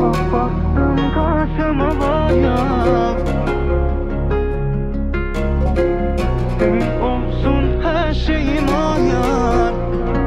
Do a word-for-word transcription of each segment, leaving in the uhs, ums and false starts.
Baktım karşıma var ya, senin olsun her şeyim hayal.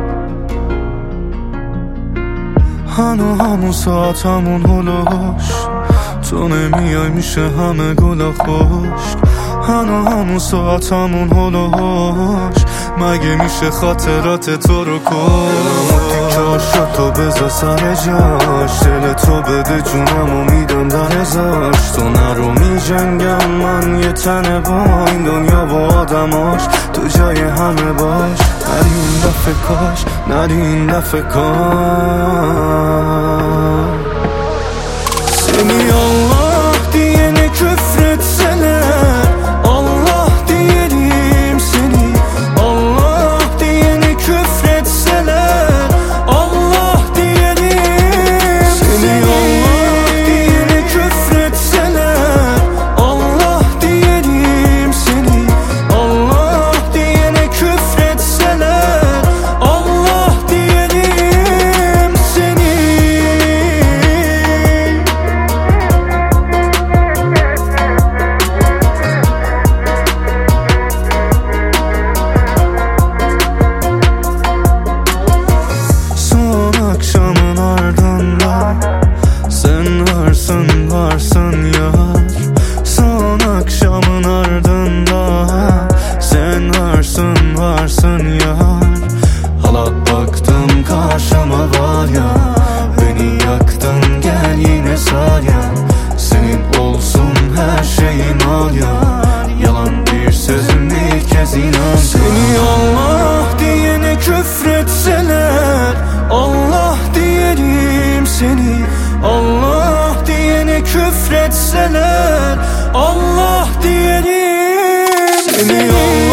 هنو همون ساعت همون هلوش تو نمیای میشه همه گلا خشک. هنو همون ساعت همون هلوش مگه میشه خاطرات تو رو کش. تیکاشو تو بذار سر جاش، دل تو بده جونمو میدم در ازاش. تو نرو میجنگم من یه تنه با این دنیا و آدماش، تو جای همه باش. نری این دفعه کاش، نری این دفعه کاش. Seni Allah diyene küfretseler, Allah diyelim seni. Allah diyene küfretseler, Allah diyelim seni. Allah diyene küfretseler, Allah diyelim seni. Allah diyene küfretseler, Allah diyelim seni. Akşamın ardından sen varsın varsın yar. Son akşamın ardından sen varsın varsın yar. Hala baktım karşıma var ya, beni yaktın gel yine sar ya. Senin olsun her şeyin al ya, yalan bir sözüm ilk kez inan. Seni Allah diyene küfretseler, Allah diyelim seni. Allah diyene küfretseler, Allah diyelim seni.